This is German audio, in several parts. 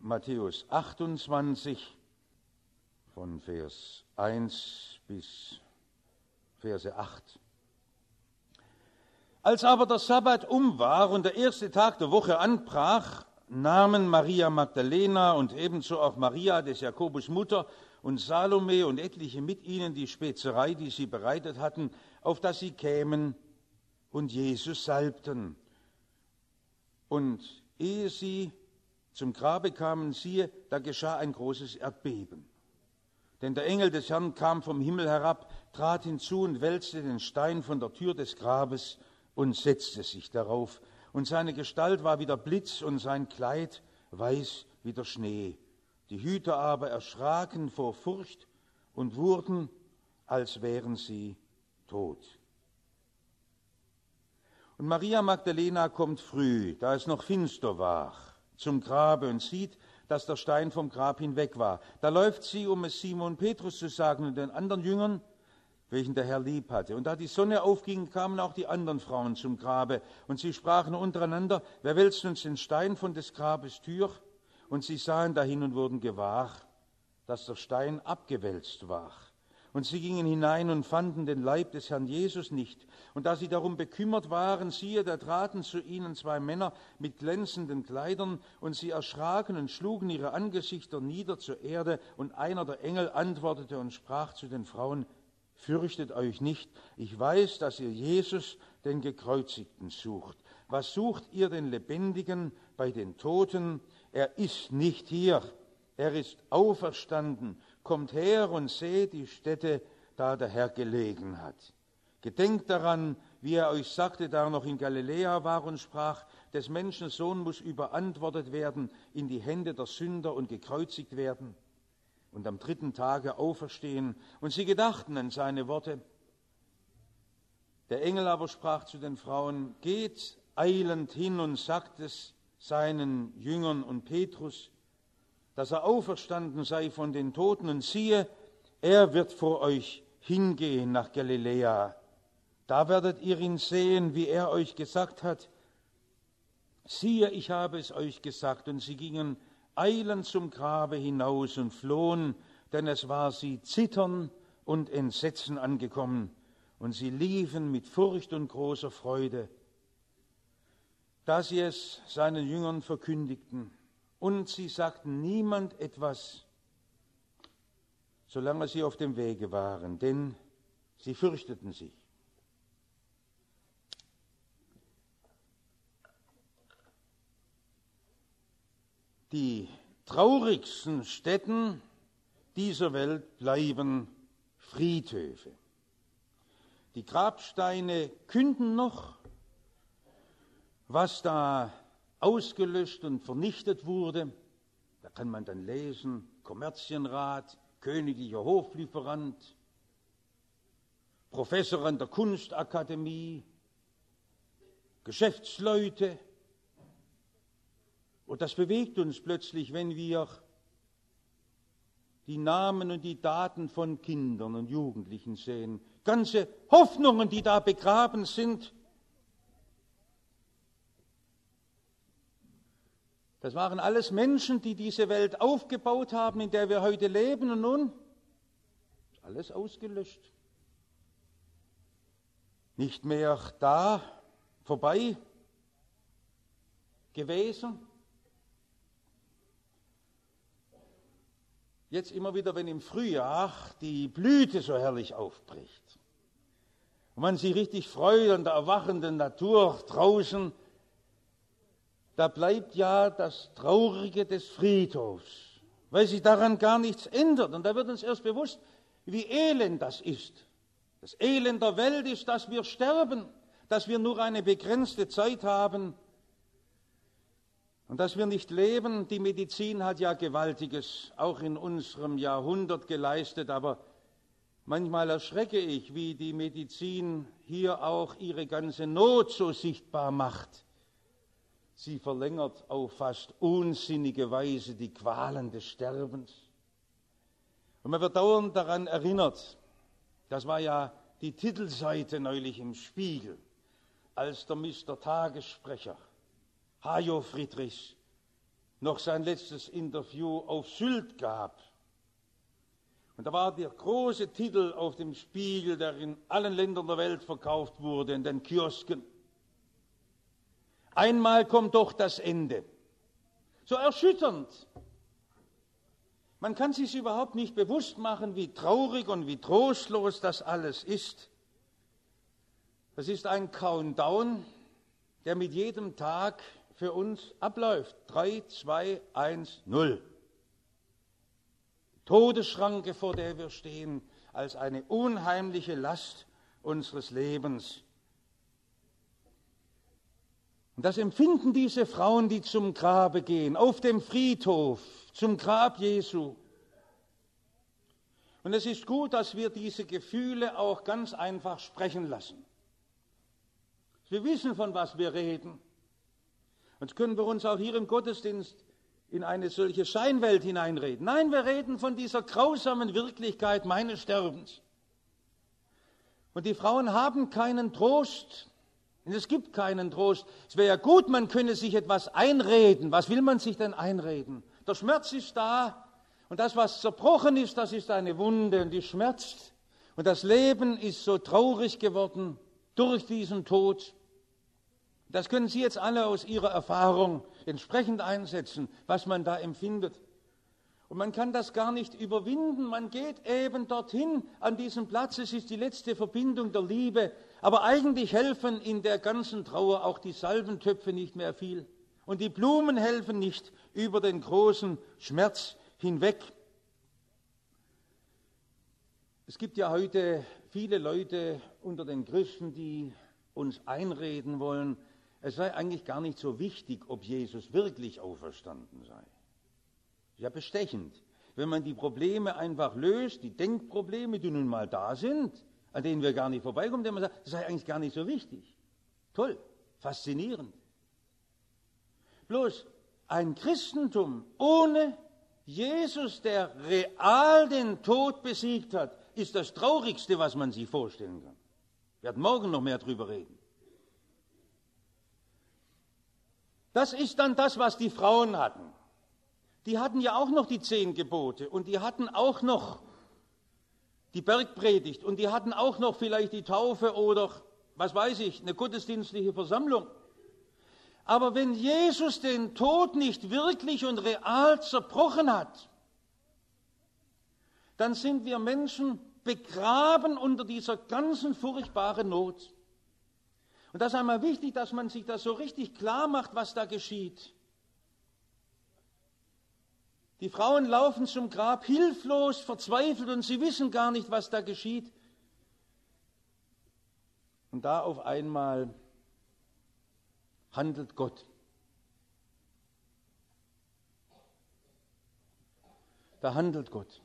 Matthäus 28 von Vers 1 bis Verse 8. Als aber der Sabbat um war und der erste Tag der Woche anbrach, nahmen Maria Magdalena und ebenso auch Maria des Jakobus Mutter und Salome und etliche mit ihnen die Spezerei, die sie bereitet hatten, auf dass sie kämen und Jesus salbten. Und ehe sie zum Grabe kamen, siehe, da geschah ein großes Erdbeben. Denn der Engel des Herrn kam vom Himmel herab, trat hinzu und wälzte den Stein von der Tür des Grabes und setzte sich darauf. Und seine Gestalt war wie der Blitz und sein Kleid weiß wie der Schnee. Die Hüter aber erschraken vor Furcht und wurden, als wären sie tot. Und Maria Magdalena kommt früh, da es noch finster war, zum Grabe und sieht, dass der Stein vom Grab hinweg war. Da läuft sie, um es Simon Petrus zu sagen und den anderen Jüngern, welchen der Herr lieb hatte. Und da die Sonne aufging, kamen auch die anderen Frauen zum Grabe. Und sie sprachen untereinander, wer wälzt uns den Stein von des Grabes Tür? Und sie sahen dahin und wurden gewahr, dass der Stein abgewälzt war. Und sie gingen hinein und fanden den Leib des Herrn Jesus nicht. Und da sie darum bekümmert waren, siehe, da traten zu ihnen zwei Männer mit glänzenden Kleidern, und sie erschraken und schlugen ihre Angesichter nieder zur Erde. Und einer der Engel antwortete und sprach zu den Frauen, fürchtet euch nicht, ich weiß, dass ihr Jesus, den Gekreuzigten, sucht. Was sucht ihr den Lebendigen bei den Toten? Er ist nicht hier, er ist auferstanden. Kommt her und seht die Stätte, da der Herr gelegen hat. Gedenkt daran, wie er euch sagte, da er noch in Galiläa war und sprach, des Menschen Sohn muss überantwortet werden in die Hände der Sünder und gekreuzigt werden und am dritten Tage auferstehen. Und sie gedachten an seine Worte. Der Engel aber sprach zu den Frauen, geht eilend hin und sagt es seinen Jüngern und Petrus, dass er auferstanden sei von den Toten, und siehe, er wird vor euch hingehen nach Galiläa. Da werdet ihr ihn sehen, wie er euch gesagt hat. Siehe, ich habe es euch gesagt. Und sie gingen eilend zum Grabe hinaus und flohen, denn es war sie Zittern und Entsetzen angekommen. Und sie liefen mit Furcht und großer Freude, da sie es seinen Jüngern verkündigten. Und sie sagten niemand etwas, solange sie auf dem Wege waren, denn sie fürchteten sich. Die traurigsten Stätten dieser Welt bleiben Friedhöfe. Die Grabsteine künden noch, was da ausgelöscht und vernichtet wurde. Da kann man dann lesen, Kommerzienrat, königlicher Hoflieferant, Professor an der Kunstakademie, Geschäftsleute. Und das bewegt uns plötzlich, wenn wir die Namen und die Daten von Kindern und Jugendlichen sehen. Ganze Hoffnungen, die da begraben sind. Das waren alles Menschen, die diese Welt aufgebaut haben, in der wir heute leben. Und nun ist alles ausgelöscht. Nicht mehr da, vorbei gewesen. Jetzt immer wieder, wenn im Frühjahr die Blüte so herrlich aufbricht und man sich richtig freut an der erwachenden Natur draußen, da bleibt ja das Traurige des Friedhofs, weil sich daran gar nichts ändert. Und da wird uns erst bewusst, wie elend das ist. Das Elend der Welt ist, dass wir sterben, dass wir nur eine begrenzte Zeit haben und dass wir nicht leben. Die Medizin hat ja Gewaltiges auch in unserem Jahrhundert geleistet, aber manchmal erschrecke ich, wie die Medizin hier auch ihre ganze Not so sichtbar macht. Sie verlängert auf fast unsinnige Weise die Qualen des Sterbens. Und man wird dauernd daran erinnert, das war ja die Titelseite neulich im Spiegel, als der Mr. Tagessprecher Hajo Friedrichs noch sein letztes Interview auf Sylt gab. Und da war der große Titel auf dem Spiegel, der in allen Ländern der Welt verkauft wurde, in den Kiosken. Einmal kommt doch das Ende. So erschütternd. Man kann sich überhaupt nicht bewusst machen, wie traurig und wie trostlos das alles ist. Das ist ein Countdown, der mit jedem Tag für uns abläuft. 3, 2, 1, 0. Todesschranke, vor der wir stehen, als eine unheimliche Last unseres Lebens. Und das empfinden diese Frauen, die zum Grabe gehen, auf dem Friedhof, zum Grab Jesu. Und es ist gut, dass wir diese Gefühle auch ganz einfach sprechen lassen. Wir wissen, von was wir reden. Und können wir uns auch hier im Gottesdienst in eine solche Scheinwelt hineinreden. Nein, wir reden von dieser grausamen Wirklichkeit meines Sterbens. Und die Frauen haben keinen Trost. Und es gibt keinen Trost. Es wäre ja gut, man könne sich etwas einreden. Was will man sich denn einreden? Der Schmerz ist da. Und das, was zerbrochen ist, das ist eine Wunde und die schmerzt. Und das Leben ist so traurig geworden durch diesen Tod. Das können Sie jetzt alle aus Ihrer Erfahrung entsprechend einsetzen, was man da empfindet. Und man kann das gar nicht überwinden. Man geht eben dorthin an diesen Platz. Es ist die letzte Verbindung der Liebe. Aber eigentlich helfen in der ganzen Trauer auch die Salbentöpfe nicht mehr viel. Und die Blumen helfen nicht über den großen Schmerz hinweg. Es gibt ja heute viele Leute unter den Christen, die uns einreden wollen, es sei eigentlich gar nicht so wichtig, ob Jesus wirklich auferstanden sei. Das ist ja bestechend. Wenn man die Probleme einfach löst, die Denkprobleme, die nun mal da sind, an denen wir gar nicht vorbeikommen, denn man sagt, das sei eigentlich gar nicht so wichtig. Toll, faszinierend. Bloß ein Christentum ohne Jesus, der real den Tod besiegt hat, ist das Traurigste, was man sich vorstellen kann. Wir werden morgen noch mehr drüber reden. Das ist dann das, was die Frauen hatten. Die hatten ja auch noch die 10 Gebote und die hatten auch noch die Bergpredigt und die hatten auch noch vielleicht die Taufe oder, was weiß ich, eine gottesdienstliche Versammlung. Aber wenn Jesus den Tod nicht wirklich und real zerbrochen hat, dann sind wir Menschen begraben unter dieser ganzen furchtbaren Not. Und das ist einmal wichtig, dass man sich das so richtig klar macht, was da geschieht. Die Frauen laufen zum Grab hilflos, verzweifelt und sie wissen gar nicht, was da geschieht. Und da auf einmal handelt Gott. Da handelt Gott.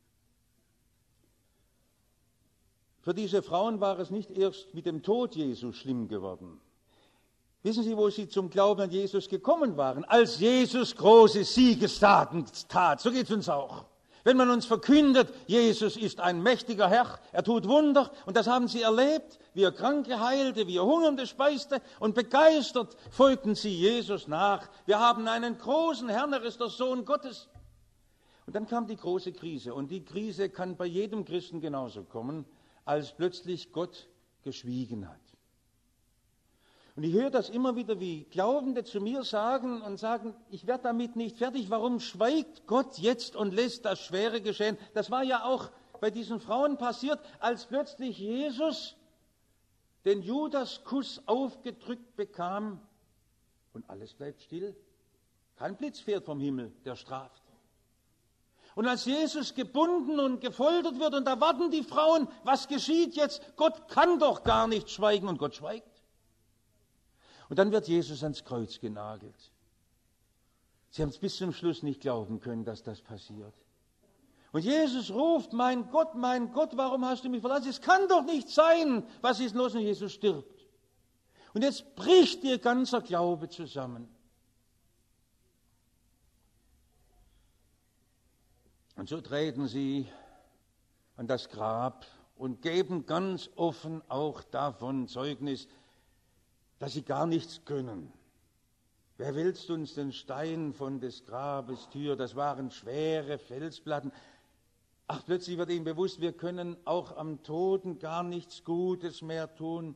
Für diese Frauen war es nicht erst mit dem Tod Jesu schlimm geworden. Wissen Sie, wo sie zum Glauben an Jesus gekommen waren? Als Jesus große Siegestaten tat. So geht es uns auch. Wenn man uns verkündet, Jesus ist ein mächtiger Herr, er tut Wunder, und das haben sie erlebt, wie er Kranke heilte, wie er Hungernde speiste, und begeistert folgten sie Jesus nach. Wir haben einen großen Herrn, er ist der Sohn Gottes. Und dann kam die große Krise, und die Krise kann bei jedem Christen genauso kommen, als plötzlich Gott geschwiegen hat. Und ich höre das immer wieder, wie Glaubende zu mir sagen, ich werde damit nicht fertig. Warum schweigt Gott jetzt und lässt das Schwere geschehen? Das war ja auch bei diesen Frauen passiert, als plötzlich Jesus den Judaskuss aufgedrückt bekam und alles bleibt still. Kein Blitz fährt vom Himmel, der straft. Und als Jesus gebunden und gefoltert wird, und da warten die Frauen, was geschieht jetzt? Gott kann doch gar nicht schweigen, und Gott schweigt. Und dann wird Jesus ans Kreuz genagelt. Sie haben es bis zum Schluss nicht glauben können, dass das passiert. Und Jesus ruft, mein Gott, warum hast du mich verlassen? Es kann doch nicht sein. Was ist los? Und Jesus stirbt. Und jetzt bricht ihr ganzer Glaube zusammen. Und so treten sie an das Grab und geben ganz offen auch davon Zeugnis, dass sie gar nichts können, Wer willst uns den Stein von des Grabes Tür? Das waren schwere Felsplatten. Ach, plötzlich wird ihm bewusst, wir können auch am Toten gar nichts Gutes mehr tun.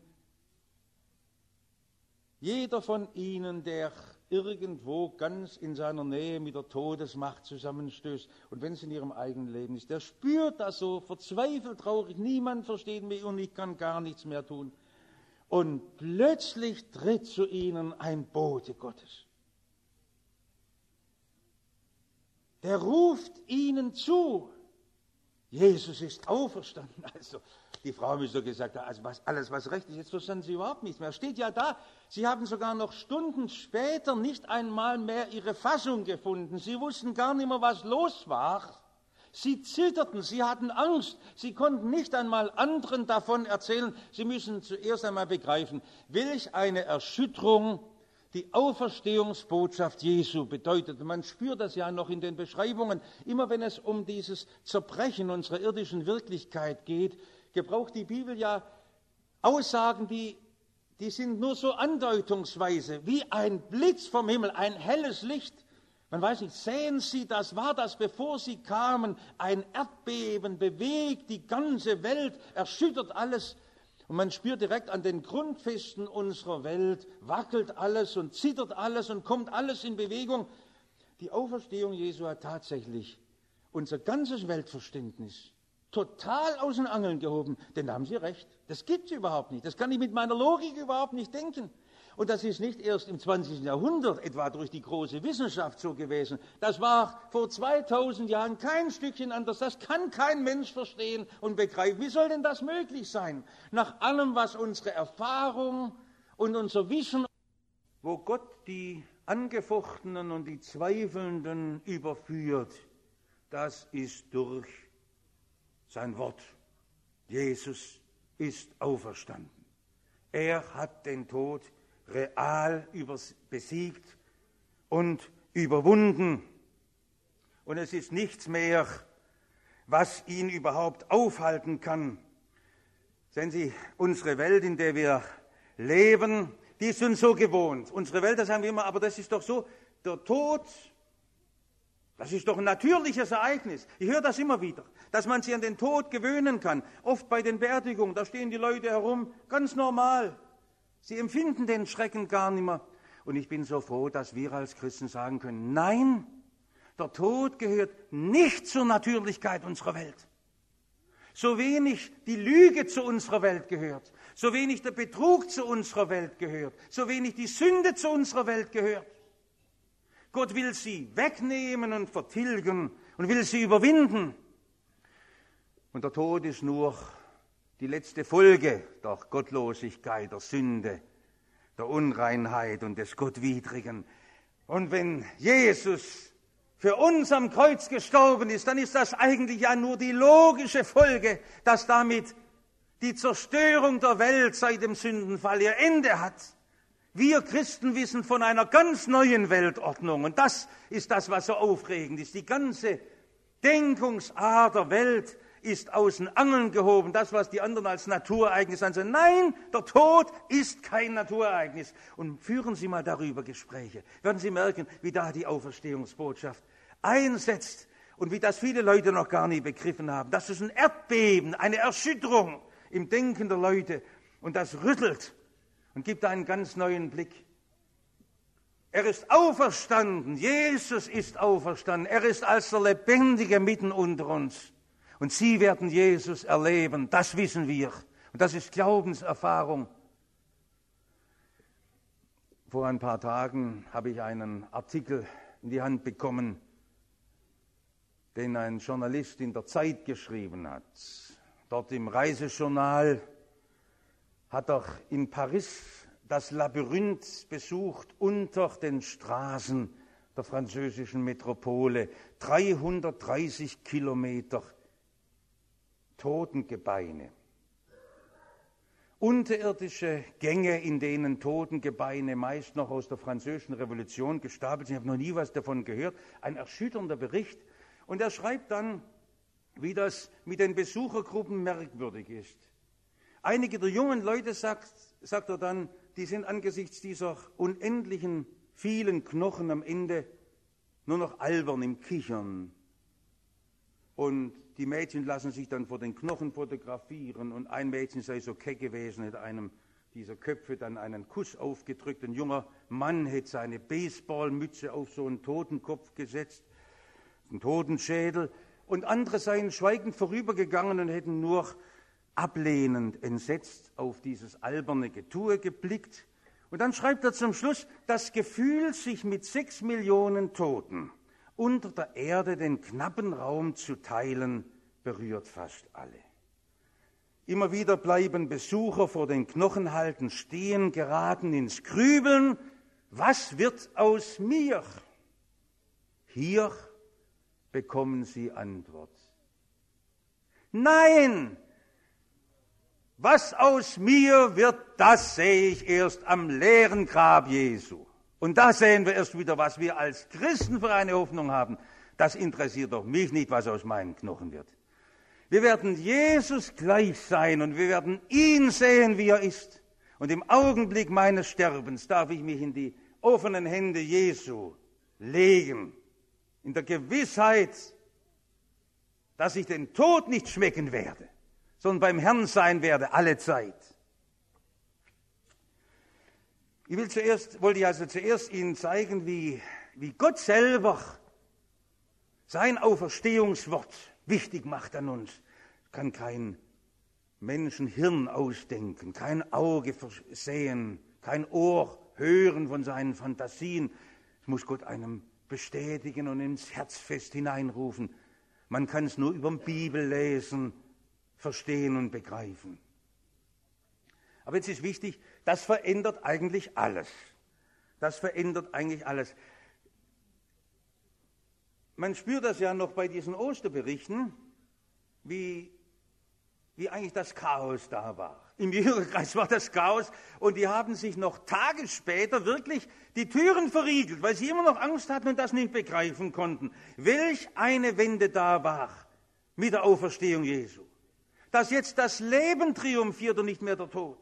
Jeder von ihnen, der irgendwo ganz in seiner Nähe mit der Todesmacht zusammenstößt, und wenn es in ihrem eigenen Leben ist, der spürt das so, verzweifelt, traurig, niemand versteht mich und ich kann gar nichts mehr tun. Und plötzlich tritt zu ihnen ein Bote Gottes. Der ruft ihnen zu, Jesus ist auferstanden. Also, die Frau müsste gesagt haben, also alles, was recht ist, jetzt verstanden sie überhaupt nichts mehr. Steht ja da, sie haben sogar noch Stunden später nicht einmal mehr ihre Fassung gefunden. Sie wussten gar nicht mehr, was los war. Sie zitterten, sie hatten Angst, sie konnten nicht einmal anderen davon erzählen. Sie müssen zuerst einmal begreifen, welch eine Erschütterung die Auferstehungsbotschaft Jesu bedeutet. Man spürt das ja noch in den Beschreibungen. Immer wenn es um dieses Zerbrechen unserer irdischen Wirklichkeit geht, gebraucht die Bibel ja Aussagen, die sind nur so andeutungsweise, wie ein Blitz vom Himmel, ein helles Licht. Man weiß nicht, sehen Sie, das war das, bevor Sie kamen. Ein Erdbeben bewegt die ganze Welt, erschüttert alles. Und man spürt direkt an den Grundfesten unserer Welt, wackelt alles und zittert alles und kommt alles in Bewegung. Die Auferstehung Jesu hat tatsächlich unser ganzes Weltverständnis total aus den Angeln gehoben. Denn da haben Sie recht, das gibt es überhaupt nicht. Das kann ich mit meiner Logik überhaupt nicht denken. Und das ist nicht erst im 20. Jahrhundert etwa durch die große Wissenschaft so gewesen. Das war vor 2000 Jahren kein Stückchen anders. Das kann kein Mensch verstehen und begreifen. Wie soll denn das möglich sein? Nach allem, was unsere Erfahrung und unser Wissen, wo Gott die Angefochtenen und die Zweifelnden überführt, das ist durch sein Wort. Jesus ist auferstanden. Er hat den Tod real besiegt und überwunden. Und es ist nichts mehr, was ihn überhaupt aufhalten kann. Sehen Sie, unsere Welt, in der wir leben, die ist uns so gewohnt. Unsere Welt, das sagen wir immer, aber das ist doch so, der Tod, das ist doch ein natürliches Ereignis. Ich höre das immer wieder, dass man sich an den Tod gewöhnen kann. Oft bei den Beerdigungen, da stehen die Leute herum, ganz normal. Sie empfinden den Schrecken gar nicht mehr. Und ich bin so froh, dass wir als Christen sagen können, nein, der Tod gehört nicht zur Natürlichkeit unserer Welt. So wenig die Lüge zu unserer Welt gehört, so wenig der Betrug zu unserer Welt gehört, so wenig die Sünde zu unserer Welt gehört. Gott will sie wegnehmen und vertilgen und will sie überwinden. Und der Tod ist nur die letzte Folge der Gottlosigkeit, der Sünde, der Unreinheit und des Gottwidrigen. Und wenn Jesus für uns am Kreuz gestorben ist, dann ist das eigentlich ja nur die logische Folge, dass damit die Zerstörung der Welt seit dem Sündenfall ihr Ende hat. Wir Christen wissen von einer ganz neuen Weltordnung. Und das ist das, was so aufregend ist. Die ganze Denkungsart der Welt ist aus den Angeln gehoben, das, was die anderen als Naturereignis ansehen. Nein, der Tod ist kein Naturereignis. Und führen Sie mal darüber Gespräche. Werden Sie merken, wie da die Auferstehungsbotschaft einsetzt und wie das viele Leute noch gar nie begriffen haben. Das ist ein Erdbeben, eine Erschütterung im Denken der Leute. Und das rüttelt und gibt einen ganz neuen Blick. Er ist auferstanden, Jesus ist auferstanden, er ist als der Lebendige mitten unter uns. Und Sie werden Jesus erleben, das wissen wir. Und das ist Glaubenserfahrung. Vor ein paar Tagen habe ich einen Artikel in die Hand bekommen, den ein Journalist in der Zeit geschrieben hat. Dort im Reisejournal hat er in Paris das Labyrinth besucht unter den Straßen der französischen Metropole. 330 Kilometer Totengebeine. Unterirdische Gänge, in denen Totengebeine meist noch aus der Französischen Revolution gestapelt sind. Ich habe noch nie was davon gehört. Ein erschütternder Bericht. Und er schreibt dann, wie das mit den Besuchergruppen merkwürdig ist. Einige der jungen Leute, sagt er dann, die sind angesichts dieser unendlichen vielen Knochen am Ende nur noch albern im Kichern. Und die Mädchen lassen sich dann vor den Knochen fotografieren. Und ein Mädchen sei so keck gewesen, hätte einem dieser Köpfe dann einen Kuss aufgedrückt. Ein junger Mann hätte seine Baseballmütze auf so einen Totenkopf gesetzt, einen Totenschädel. Und andere seien schweigend vorübergegangen und hätten nur ablehnend, entsetzt auf dieses alberne Getue geblickt. Und dann schreibt er zum Schluss, das Gefühl, sich mit 6 Millionen Toten unter der Erde den knappen Raum zu teilen, berührt fast alle. Immer wieder bleiben Besucher vor den Knochenhalden stehen, geraten ins Grübeln. Was wird aus mir? Hier bekommen sie Antwort. Nein! Was aus mir wird, das sehe ich erst am leeren Grab Jesu. Und da sehen wir erst wieder, was wir als Christen für eine Hoffnung haben. Das interessiert doch mich nicht, was aus meinen Knochen wird. Wir werden Jesus gleich sein und wir werden ihn sehen, wie er ist. Und im Augenblick meines Sterbens darf ich mich in die offenen Hände Jesu legen, in der Gewissheit, dass ich den Tod nicht schmecken werde, sondern beim Herrn sein werde alle Zeit. Wollte ich zuerst Ihnen zeigen, wie Gott selber sein Auferstehungswort wichtig macht an uns. Kann kein Menschenhirn ausdenken, kein Auge sehen, kein Ohr hören von seinen Fantasien. Es muss Gott einem bestätigen und ins Herz fest hineinrufen. Man kann es nur über die Bibel lesen, verstehen und begreifen. Aber jetzt ist wichtig, das verändert eigentlich alles. Das verändert eigentlich alles. Man spürt das ja noch bei diesen Osterberichten, wie eigentlich das Chaos da war. Im Jüngerkreis war das Chaos und die haben sich noch Tage später wirklich die Türen verriegelt, weil sie immer noch Angst hatten und das nicht begreifen konnten. Welch eine Wende da war mit der Auferstehung Jesu. Dass jetzt das Leben triumphiert und nicht mehr der Tod.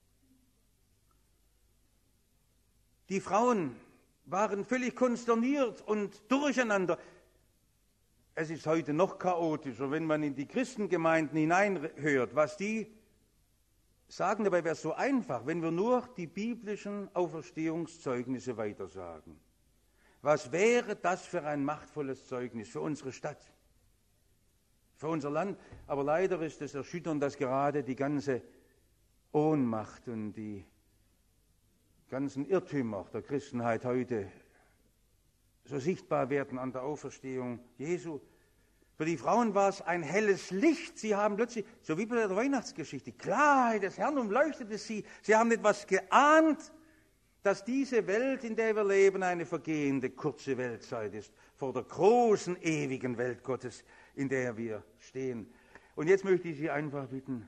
Die Frauen waren völlig konsterniert und durcheinander. Es ist heute noch chaotischer, wenn man in die Christengemeinden hineinhört, was die sagen. Dabei wäre es so einfach, wenn wir nur die biblischen Auferstehungszeugnisse weitersagen. Was wäre das für ein machtvolles Zeugnis für unsere Stadt, für unser Land? Aber leider ist es erschütternd, dass gerade die ganze Ohnmacht und die ganzen Irrtümer der Christenheit heute so sichtbar werden an der Auferstehung Jesu. Für die Frauen war es ein helles Licht. Sie haben plötzlich, so wie bei der Weihnachtsgeschichte, die Klarheit des Herrn umleuchtete sie. Sie haben etwas geahnt, dass diese Welt, in der wir leben, eine vergehende, kurze Weltzeit ist, vor der großen, ewigen Welt Gottes, in der wir stehen. Und jetzt möchte ich Sie einfach bitten,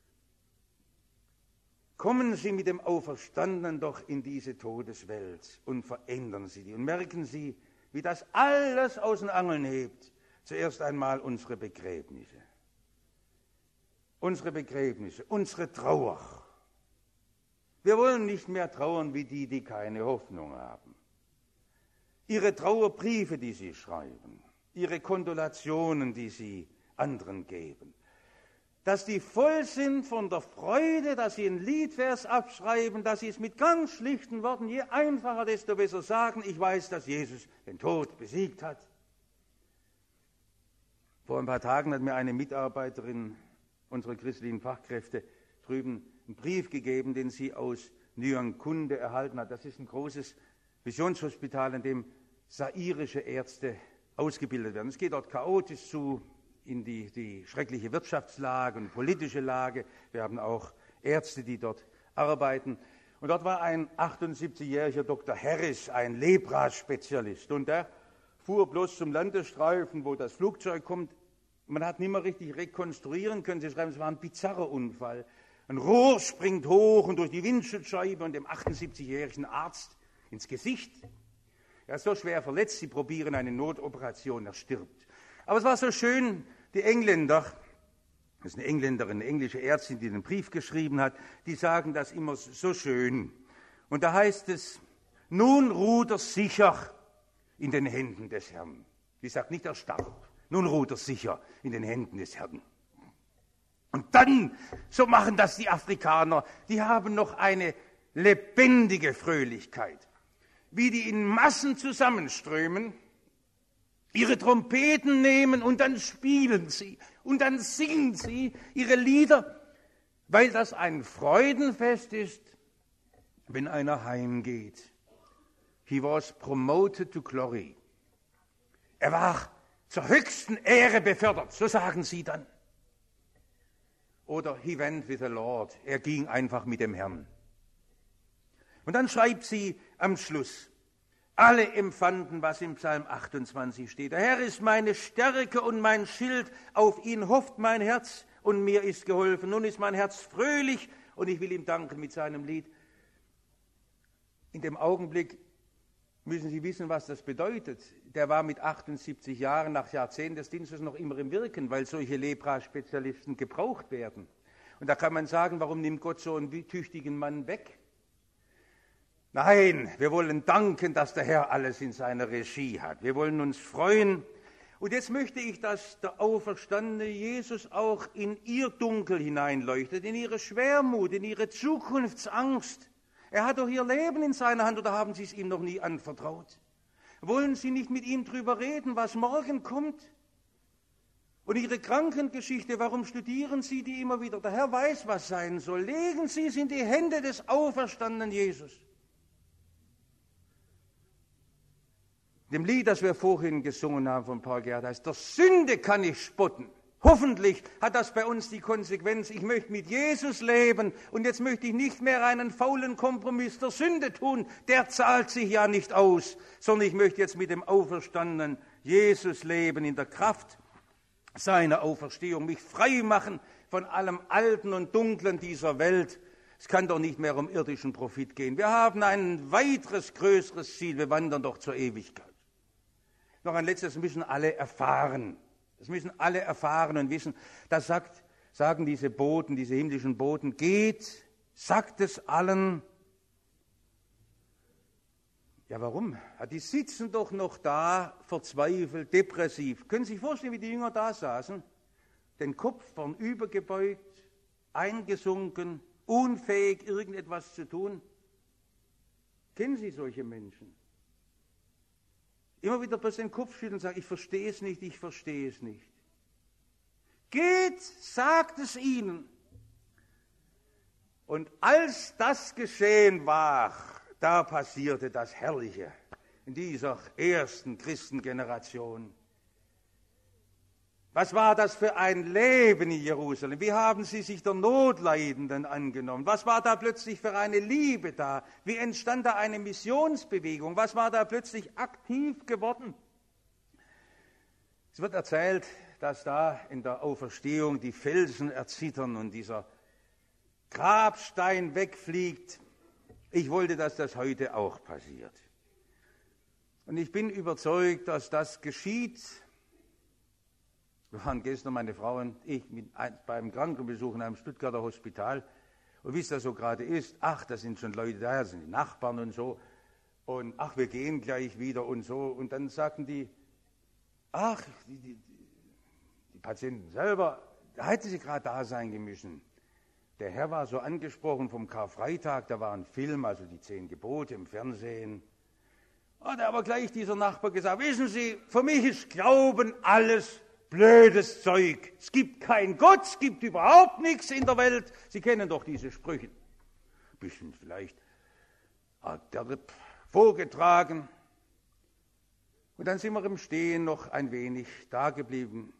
kommen Sie mit dem Auferstandenen doch in diese Todeswelt und verändern Sie die. Und merken Sie, wie das alles aus den Angeln hebt. Zuerst einmal unsere Begräbnisse. Unsere Begräbnisse, unsere Trauer. Wir wollen nicht mehr trauern wie die, die keine Hoffnung haben. Ihre Trauerbriefe, die Sie schreiben, Ihre Kondolationen, die Sie anderen geben. Dass die voll sind von der Freude, dass sie einen Liedvers abschreiben, dass sie es mit ganz schlichten Worten, je einfacher, desto besser sagen, ich weiß, dass Jesus den Tod besiegt hat. Vor ein paar Tagen hat mir eine Mitarbeiterin unserer christlichen Fachkräfte drüben einen Brief gegeben, den sie aus Nyankunde erhalten hat. Das ist ein großes Missionshospital, in dem sairische Ärzte ausgebildet werden. Es geht dort chaotisch zu, in die schreckliche Wirtschaftslage und politische Lage. Wir haben auch Ärzte, die dort arbeiten. Und dort war ein 78-jähriger Dr. Harris, ein Lepra-Spezialist. Und der fuhr bloß zum Landesstreifen, wo das Flugzeug kommt. Man hat nicht mehr richtig rekonstruieren können. Sie schreiben, es war ein bizarrer Unfall. Ein Rohr springt hoch und durch die Windschutzscheibe und dem 78-jährigen Arzt ins Gesicht. Er ist so schwer verletzt, sie probieren eine Notoperation, er stirbt. Aber es war so schön, die Engländer, das ist eine Engländerin, eine englische Ärztin, die den Brief geschrieben hat, die sagen das immer so schön. Und da heißt es, nun ruht er sicher in den Händen des Herrn. Ich sage nicht, er starb. Nun ruht er sicher in den Händen des Herrn. Und dann, so machen das die Afrikaner, die haben noch eine lebendige Fröhlichkeit. Wie die in Massen zusammenströmen, ihre Trompeten nehmen und dann spielen sie und dann singen sie ihre Lieder, weil das ein Freudenfest ist, wenn einer heimgeht. He was promoted to glory. Er war zur höchsten Ehre befördert, so sagen sie dann. Oder he went with the Lord. Er ging einfach mit dem Herrn. Und dann schreibt sie am Schluss, alle empfanden, was im Psalm 28 steht. Der Herr ist meine Stärke und mein Schild, auf ihn hofft mein Herz und mir ist geholfen. Nun ist mein Herz fröhlich und ich will ihm danken mit seinem Lied. In dem Augenblick müssen Sie wissen, was das bedeutet. Der war mit 78 Jahren nach Jahrzehnten des Dienstes noch immer im Wirken, weil solche Lepra-Spezialisten gebraucht werden. Und da kann man sagen, warum nimmt Gott so einen tüchtigen Mann weg? Nein, wir wollen danken, dass der Herr alles in seiner Regie hat. Wir wollen uns freuen. Und jetzt möchte ich, dass der auferstandene Jesus auch in ihr Dunkel hineinleuchtet, in ihre Schwermut, in ihre Zukunftsangst. Er hat doch ihr Leben in seiner Hand, oder haben Sie es ihm noch nie anvertraut? Wollen Sie nicht mit ihm drüber reden, was morgen kommt? Und Ihre Krankengeschichte, warum studieren Sie die immer wieder? Der Herr weiß, was sein soll. Legen Sie es in die Hände des auferstandenen Jesus. Dem Lied, das wir vorhin gesungen haben von Paul Gerd, heißt, der Sünde kann ich spotten. Hoffentlich hat das bei uns die Konsequenz, ich möchte mit Jesus leben und jetzt möchte ich nicht mehr einen faulen Kompromiss der Sünde tun, der zahlt sich ja nicht aus, sondern ich möchte jetzt mit dem auferstandenen Jesus leben, in der Kraft seiner Auferstehung, mich frei machen von allem Alten und Dunklen dieser Welt. Es kann doch nicht mehr um irdischen Profit gehen. Wir haben ein weiteres, größeres Ziel, wir wandern doch zur Ewigkeit. Noch ein letztes, müssen alle erfahren. Das müssen alle erfahren und wissen. Das sagen diese Boten, diese himmlischen Boten, geht, sagt es allen. Ja, warum? Ja, die sitzen doch noch da, verzweifelt, depressiv. Können Sie sich vorstellen, wie die Jünger da saßen? Den Kopf vornübergebeugt, eingesunken, unfähig, irgendetwas zu tun. Kennen Sie solche Menschen? Immer wieder bloß den Kopf schütteln und sagen, ich verstehe es nicht, ich verstehe es nicht. Geht, sagt es ihnen. Und als das geschehen war, da passierte das Herrliche in dieser ersten Christengeneration. Was war das für ein Leben in Jerusalem? Wie haben sie sich der Notleidenden angenommen? Was war da plötzlich für eine Liebe da? Wie entstand da eine Missionsbewegung? Was war da plötzlich aktiv geworden? Es wird erzählt, dass da in der Auferstehung die Felsen erzittern und dieser Grabstein wegfliegt. Ich wollte, dass das heute auch passiert. Und ich bin überzeugt, dass das geschieht. Wir waren gestern, meine Frau und ich, beim Krankenbesuch in einem Stuttgarter Hospital. Und wie es da so gerade ist, ach, da sind schon Leute da, das sind die Nachbarn und so. Und ach, wir gehen gleich wieder und so. Und dann sagten die, ach, die Patienten selber, da hätte sie gerade da sein müssen. Der Herr war so angesprochen vom Karfreitag, da war ein Film, also die 10 Gebote im Fernsehen. Hat aber gleich dieser Nachbar gesagt, wissen Sie, für mich ist Glauben alles blödes Zeug. Es gibt keinen Gott, es gibt überhaupt nichts in der Welt. Sie kennen doch diese Sprüche. Ein bisschen vielleicht hat der vorgetragen. Und dann sind wir im Stehen noch ein wenig da geblieben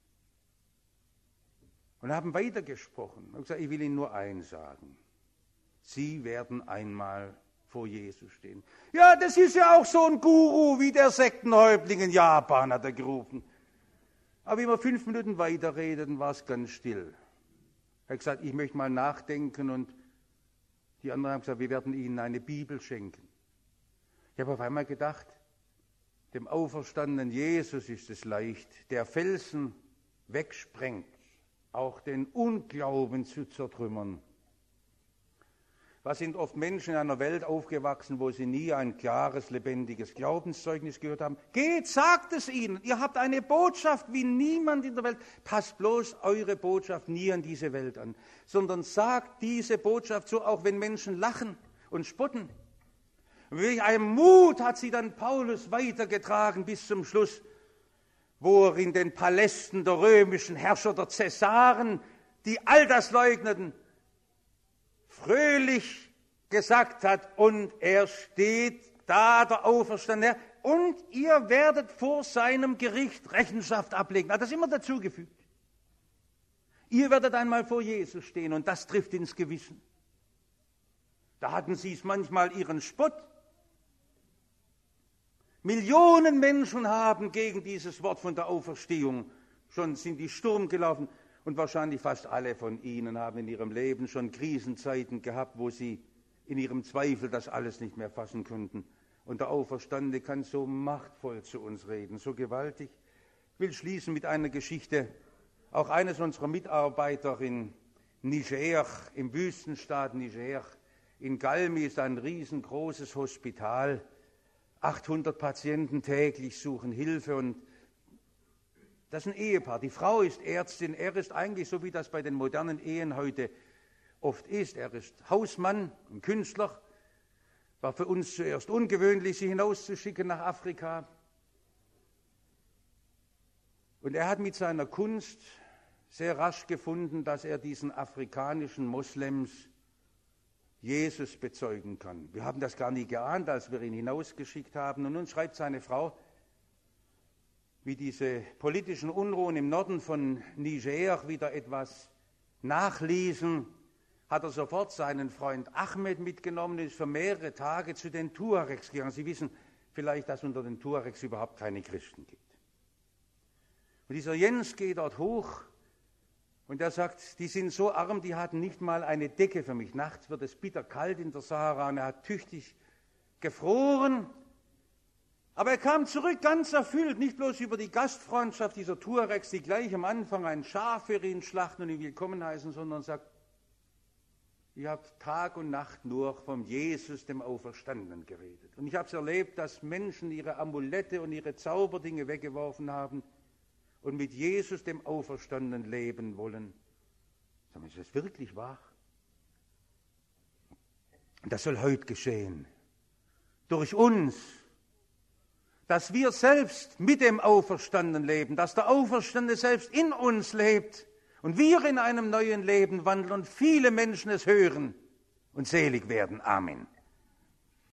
und haben weitergesprochen. Und gesagt, ich will Ihnen nur eins sagen. Sie werden einmal vor Jesus stehen. Ja, das ist ja auch so ein Guru wie der Sektenhäuptling in Japan, hat er gerufen. Aber wie wir 5 Minuten weiterredeten, war es ganz still. Er hat gesagt, ich möchte mal nachdenken und die anderen haben gesagt, wir werden Ihnen eine Bibel schenken. Ich habe auf einmal gedacht, dem auferstandenen Jesus ist es leicht, der Felsen wegsprengt, auch den Unglauben zu zertrümmern. Was sind oft Menschen in einer Welt aufgewachsen, wo sie nie ein klares, lebendiges Glaubenszeugnis gehört haben? Geht, sagt es ihnen. Ihr habt eine Botschaft wie niemand in der Welt. Passt bloß eure Botschaft nie an diese Welt an, sondern sagt diese Botschaft so, auch wenn Menschen lachen und spotten. Und welch einen Mut hat sie dann Paulus weitergetragen bis zum Schluss, wo er in den Palästen der römischen Herrscher, der Cäsaren, die all das leugneten, fröhlich gesagt hat, und er steht da, der Auferstandene, und ihr werdet vor seinem Gericht Rechenschaft ablegen. Hat das immer dazugefügt. Ihr werdet einmal vor Jesus stehen, und das trifft ins Gewissen. Da hatten sie es manchmal ihren Spott. Millionen Menschen haben gegen dieses Wort von der Auferstehung schon sind die Sturm gelaufen. Und wahrscheinlich fast alle von Ihnen haben in ihrem Leben schon Krisenzeiten gehabt, wo sie in ihrem Zweifel das alles nicht mehr fassen konnten. Und der Auferstandene kann so machtvoll zu uns reden, so gewaltig. Ich will schließen mit einer Geschichte. Auch eines unserer Mitarbeiter in Niger, im Wüstenstaat Niger, in Galmi ist ein riesengroßes Hospital. 800 Patienten täglich suchen Hilfe, und das ist ein Ehepaar. Die Frau ist Ärztin, er ist eigentlich so, wie das bei den modernen Ehen heute oft ist. Er ist Hausmann, ein Künstler. War für uns zuerst ungewöhnlich, sie hinauszuschicken nach Afrika. Und er hat mit seiner Kunst sehr rasch gefunden, dass er diesen afrikanischen Moslems Jesus bezeugen kann. Wir haben das gar nie geahnt, als wir ihn hinausgeschickt haben. Und nun schreibt seine Frau, wie diese politischen Unruhen im Norden von Niger wieder etwas nachließen, hat er sofort seinen Freund Ahmed mitgenommen und ist für mehrere Tage zu den Tuaregs gegangen. Sie wissen vielleicht, dass unter den Tuaregs überhaupt keine Christen gibt. Und dieser Jens geht dort hoch und er sagt, die sind so arm, die hatten nicht mal eine Decke für mich. Nachts wird es bitterkalt in der Sahara und er hat tüchtig gefroren. Aber er kam zurück ganz erfüllt, nicht bloß über die Gastfreundschaft dieser Tuaregs, die gleich am Anfang ein Schaf für ihn schlachten und ihn willkommen heißen, sondern sagt, ihr habt Tag und Nacht nur vom Jesus, dem Auferstandenen, geredet. Und ich habe es erlebt, dass Menschen ihre Amulette und ihre Zauberdinge weggeworfen haben und mit Jesus, dem Auferstandenen, leben wollen. Sagen wir, ist das wirklich wahr? Und das soll heute geschehen. Durch uns. Dass wir selbst mit dem Auferstandenen leben, dass der Auferstandene selbst in uns lebt und wir in einem neuen Leben wandeln und viele Menschen es hören und selig werden. Amen.